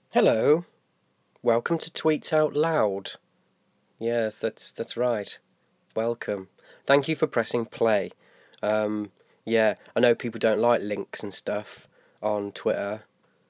Hello, welcome to Tweets Out Loud. Yes, that's right. Welcome. Thank you for pressing play. Yeah, I know people don't like links and stuff on Twitter.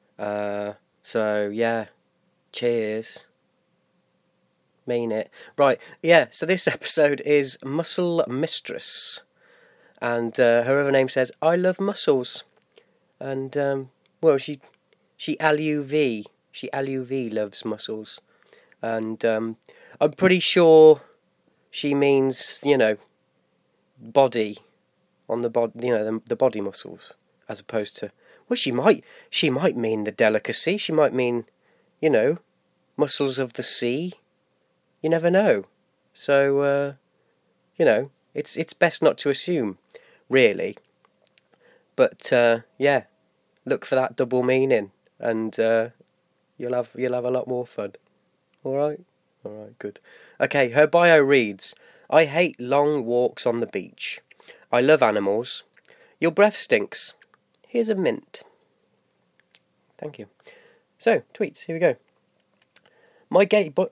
So yeah, cheers. Mean it. Right, yeah, so this episode is Muscle Mistress. And her other name says, I love muscles. And, well, she LUV. She LUV loves muscles. And I'm pretty sure she means, body on the body, the body muscles, as opposed to. Well, she might mean the delicacy. She might mean, muscles of the sea. You never know. So, it's best not to assume, really. But yeah, look for that double meaning, and you'll have a lot more fun. All right. Alright, good. Okay, her bio reads, I hate long walks on the beach. I love animals. Your breath stinks. Here's a mint. Thank you. So, tweets, here we go. My gay boy...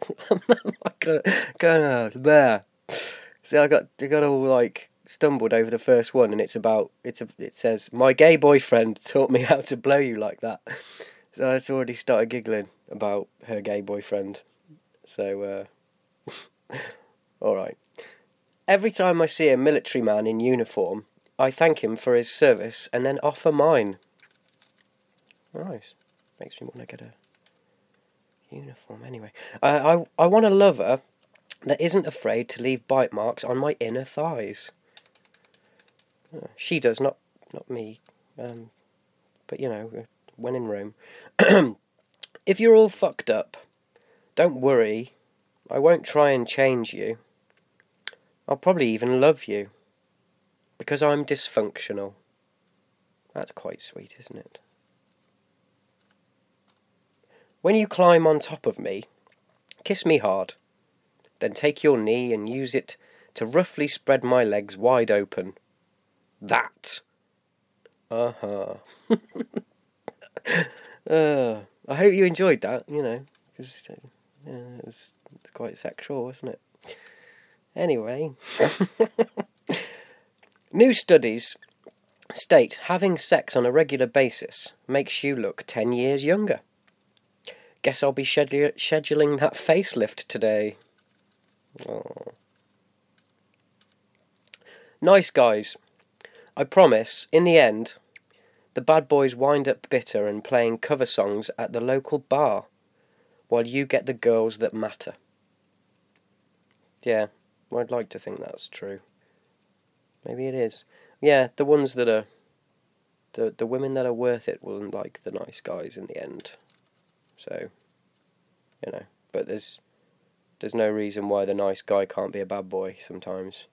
there. See, I got all, stumbled over the first one, and it says, my gay boyfriend taught me how to blow you like that. So I already started giggling about her gay boyfriend. So, alright. Every time I see a military man in uniform, I thank him for his service and then offer mine. Nice. Makes me want to get a uniform anyway. I want a lover that isn't afraid to leave bite marks on my inner thighs. She does, not me. But, when in Rome. If you're all fucked up, don't worry. I won't try and change you. I'll probably even love you. Because I'm dysfunctional. That's quite sweet, isn't it? When you climb on top of me, kiss me hard. Then take your knee and use it to roughly spread my legs wide open. That. Uh-huh. I hope you enjoyed that, because it's quite sexual, wasn't it? Anyway. New studies state having sex on a regular basis makes you look 10 years younger. Guess I'll be scheduling that facelift today. Oh. Nice guys. I promise, in the end, the bad boys wind up bitter and playing cover songs at the local bar, while you get the girls that matter. Yeah, I'd like to think that's true. Maybe it is. Yeah, the ones that are... The women that are worth it will like the nice guys in the end. So, but there's no reason why the nice guy can't be a bad boy sometimes.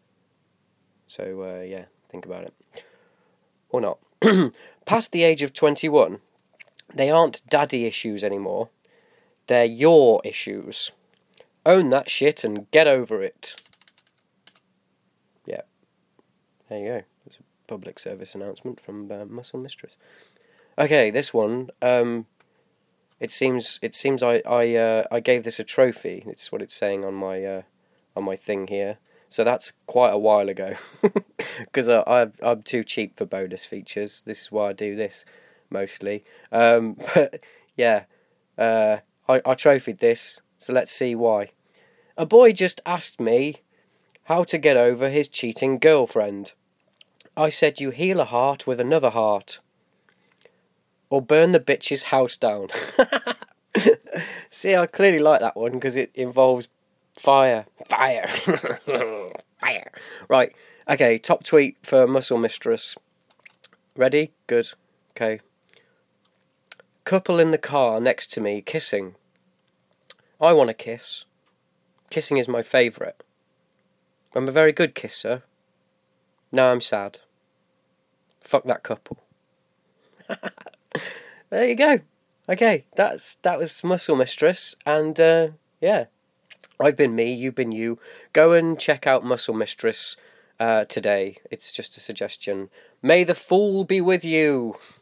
So, yeah, think about it. Or not. Past the age of 21, they aren't daddy issues anymore. They're your issues. Own that shit and get over it. Yeah. There you go. It's a public service announcement from Muscle Mistress. Okay, this one. It seems I gave this a trophy. It's what it's saying on my thing here. So that's quite a while ago, because I'm too cheap for bonus features. This is why I do this, mostly. But yeah, I trophied this, so let's see why. A boy just asked me how to get over his cheating girlfriend. I said you heal a heart with another heart. Or burn the bitch's house down. See, I clearly like that one, because it involves fire. Fire. Fire. Right, okay, top tweet for Muscle Mistress. Ready? Good. Okay. Couple in the car next to me, kissing. I want a kiss. Kissing is my favourite. I'm a very good kisser. Now I'm sad. Fuck that couple. There you go. Okay, that was Muscle Mistress, and yeah, I've been me, you've been you. Go and check out Muscle Mistress today. It's just a suggestion. May the fool be with you.